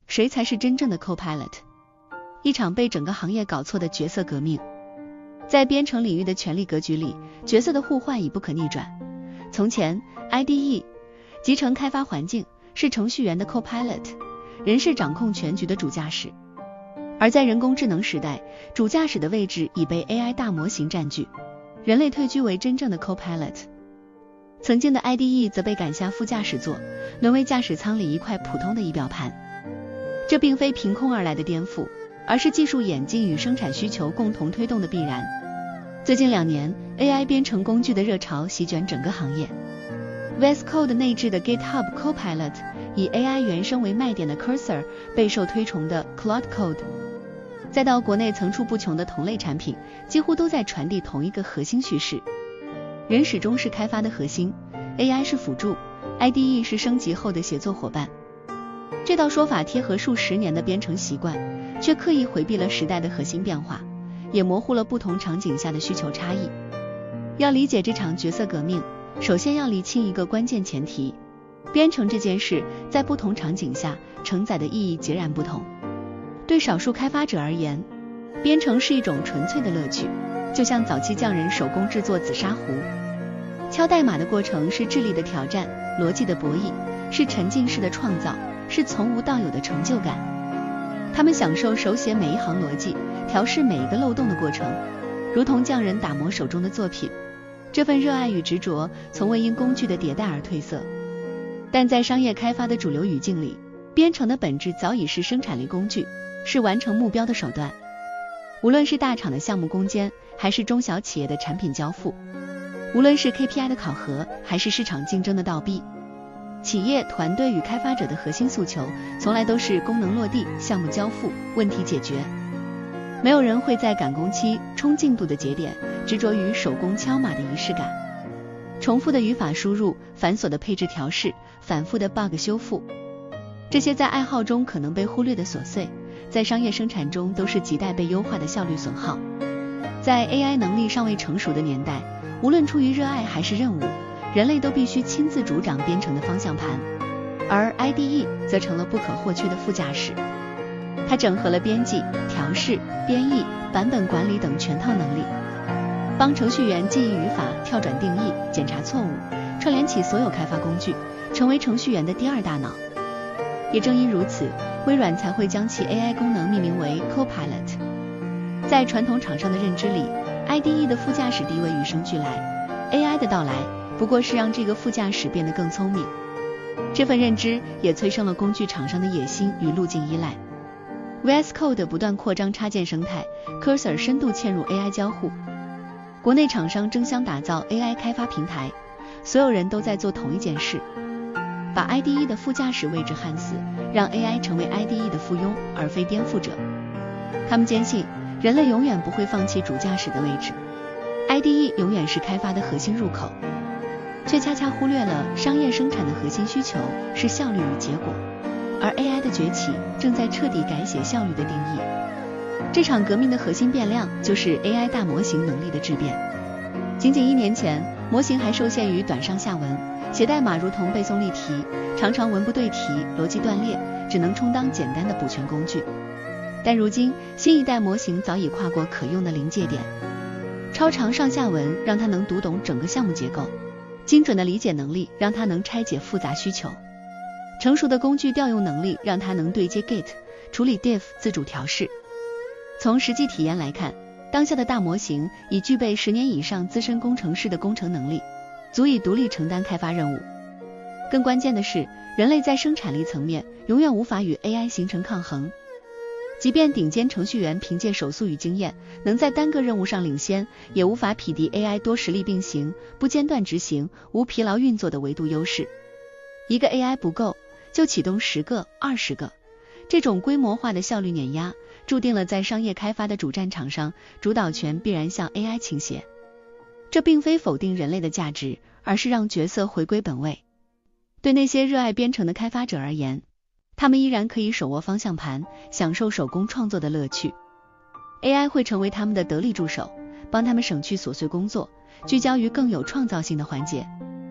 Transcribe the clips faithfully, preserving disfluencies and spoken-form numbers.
谁才是真正的 Copilot？ 一场被整个行业搞错的角色革命。在编程领域的权力格局里，角色的互换已不可逆转。从前 I D E 集成开发环境是程序员的 Copilot， 人是掌控全局的主驾驶。而在人工智能时代，主驾驶的位置已被 A I 大模型占据，人类退居为真正的 Copilot。 曾经的 I D E 则被赶下副驾驶座，沦为驾驶舱里一块普通的仪表盘。这并非凭空而来的颠覆，而是技术演进与生产需求共同推动的必然。最近两年 A I 编程工具的热潮席卷整个行业。 V S Code 内置的 GitHub Copilot， 以 A I 原生为卖点的 Cursor， 备受推崇的 Claude Code， 再到国内层出不穷的同类产品，几乎都在传递同一个核心叙事：人始终是开发的核心， A I 是辅助， I D E 是升级后的协作伙伴。这套说法贴合数十年的编程习惯，却刻意回避了时代的核心变化，也模糊了不同场景下的需求差异。要理解这场角色革命，首先要厘清一个关键前提：编程这件事在不同场景下承载的意义截然不同。对少数开发者而言，编程是一种纯粹的乐趣，就像早期匠人手工制作紫砂壶。敲代码的过程是智力的挑战，逻辑的博弈，是沉浸式的创造，是从无到有的成就感。他们享受手写每一行逻辑，调试每一个漏洞的过程，如同匠人打磨手中的作品。这份热爱与执着从未因工具的迭代而褪色。但在商业开发的主流语境里，编程的本质早已是生产力工具，是完成目标的手段。无论是大厂的项目攻坚，还是中小企业的产品交付，无论是 K P I 的考核，还是市场竞争的倒逼，企业团队与开发者的核心诉求从来都是功能落地、项目交付、问题解决。没有人会在赶工期冲进度的节点执着于手工敲码的仪式感。重复的语法输入，繁琐的配置调试，反复的 bug 修复，这些在爱好中可能被忽略的琐碎，在商业生产中都是亟待被优化的效率损耗。在 A I 能力尚未成熟的年代，无论出于热爱还是任务，人类都必须亲自主掌编程的方向盘，而 I D E 则成了不可或缺的副驾驶。它整合了编辑、调试、编译、版本管理等全套能力，帮程序员记忆语法、跳转定义、检查错误，串联起所有开发工具，成为程序员的第二大脑。也正因如此，微软才会将其 A I 功能命名为 Copilot。 在传统厂商的认知里， I D E 的副驾驶地位与生俱来， A I 的到来不过是让这个副驾驶变得更聪明。这份认知也催生了工具厂商的野心与路径依赖。V S Code 不断扩张插件生态， Cursor 深度嵌入 A I 交互，国内厂商争相打造 A I 开发平台，所有人都在做同一件事，把 I D E 的副驾驶位置焊死，让 A I 成为 I D E 的附庸而非颠覆者。他们坚信人类永远不会放弃主驾驶的位置， I D E 永远是开发的核心入口，却恰恰忽略了商业生产的核心需求是效率与结果，而 A I 的崛起正在彻底改写效率的定义。这场革命的核心变量就是 A I 大模型能力的质变。仅仅一年前，模型还受限于短上下文，写代码如同背诵例题，常常文不对题，逻辑断裂，只能充当简单的补全工具。但如今，新一代模型早已跨过可用的临界点，超长上下文让它能读懂整个项目结构，精准的理解能力让它能拆解复杂需求，成熟的工具调用能力让它能对接 Git， 处理 diff 自主调试。从实际体验来看，当下的大模型已具备十年以上资深工程师的工程能力，足以独立承担开发任务。更关键的是，人类在生产力层面永远无法与 A I 形成抗衡。即便顶尖程序员凭借手速与经验能在单个任务上领先，也无法匹敌 A I 多实力并行、不间断执行、无疲劳运作的维度优势。一个 A I 不够，就启动十个、二十个，这种规模化的效率碾压，注定了在商业开发的主战场上，主导权必然向 A I 倾斜。这并非否定人类的价值，而是让角色回归本位。对那些热爱编程的开发者而言，他们依然可以手握方向盘，享受手工创作的乐趣。A I 会成为他们的得力助手，帮他们省去琐碎工作，聚焦于更有创造性的环节。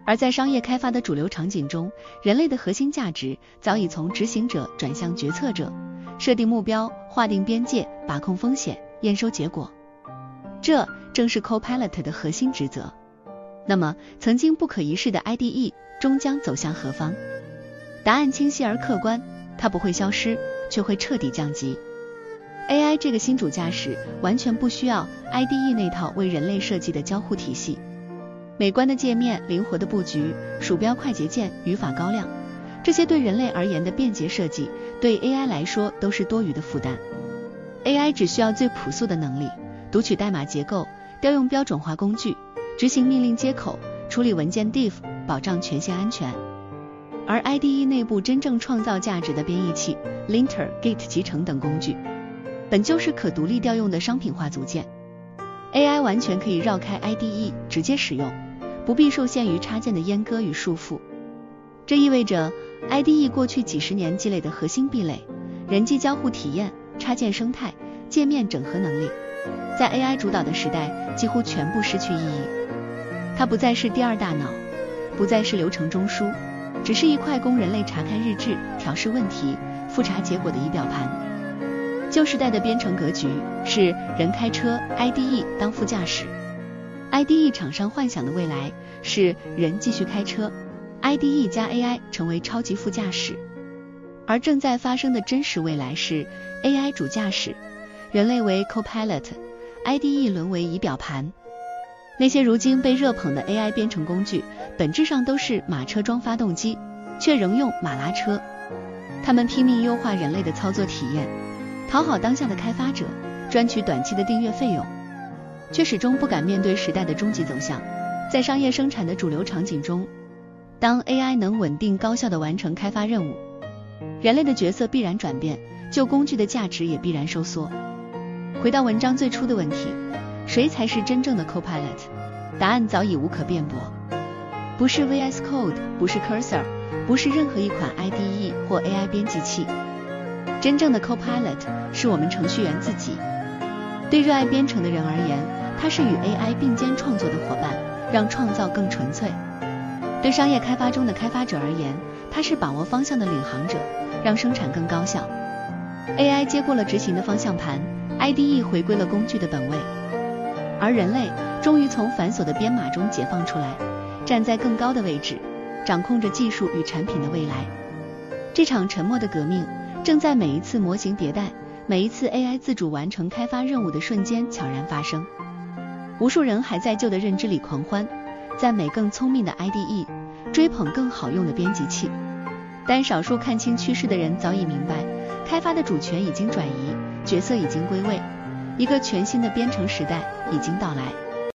而在商业开发的主流场景中，人类的核心价值早已从执行者转向决策者，设定目标，划定边界，把控风险，验收结果。这正是 Copilot 的核心职责。那么，曾经不可一世的 I D E 终将走向何方？答案清晰而客观，它不会消失，却会彻底降级。A I 这个新主驾驶完全不需要 I D E 那套为人类设计的交互体系。美观的界面、灵活的布局、鼠标快捷键、语法高亮，这些对人类而言的便捷设计，对 A I 来说都是多余的负担。A I 只需要最朴素的能力，读取代码结构，调用标准化工具，执行命令接口，处理文件 diff， 保障权限安全。而 I D E 内部真正创造价值的编译器、linter、git 集成等工具，本就是可独立调用的商品化组件。A I 完全可以绕开 I D E 直接使用，不必受限于插件的阉割与束缚。这意味着 I D E 过去几十年积累的核心壁垒，人机交互体验、插件生态、界面整合能力，在 A I 主导的时代几乎全部失去意义。它不再是第二大脑，不再是流程中枢，只是一块供人类查看日志、调试问题、复查结果的仪表盘。旧时代的编程格局是人开车， I D E 当副驾驶。I D E 厂商幻想的未来是人继续开车， I D E 加 A I 成为超级副驾驶。而正在发生的真实未来是 A I 主驾驶，人类为 Copilot， I D E 沦为仪表盘。那些如今被热捧的 A I 编程工具，本质上都是马车装发动机，却仍用马拉车。他们拼命优化人类的操作体验，讨好当下的开发者，赚取短期的订阅费用，却始终不敢面对时代的终极走向。在商业生产的主流场景中，当 A I 能稳定高效地完成开发任务，人类的角色必然转变，旧工具的价值也必然收缩。回到文章最初的问题，谁才是真正的 Copilot？ 答案早已无可辩驳，不是 V S Code， 不是 Cursor， 不是任何一款 I D E 或 A I 编辑器。真正的 Copilot 是我们程序员自己。对热爱编程的人而言，它是与 A I 并肩创作的伙伴，让创造更纯粹。对商业开发中的开发者而言，它是把握方向的领航者，让生产更高效。A I 接过了执行的方向盘， I D E 回归了工具的本位，而人类终于从繁琐的编码中解放出来，站在更高的位置，掌控着技术与产品的未来。这场沉默的革命正在每一次模型迭代，每一次 A I 自主完成开发任务的瞬间悄然发生。无数人还在旧的认知里狂欢，赞美更聪明的 I D E， 追捧更好用的编辑器。但少数看清趋势的人早已明白，开发的主权已经转移，角色已经归位，一个全新的编程时代已经到来。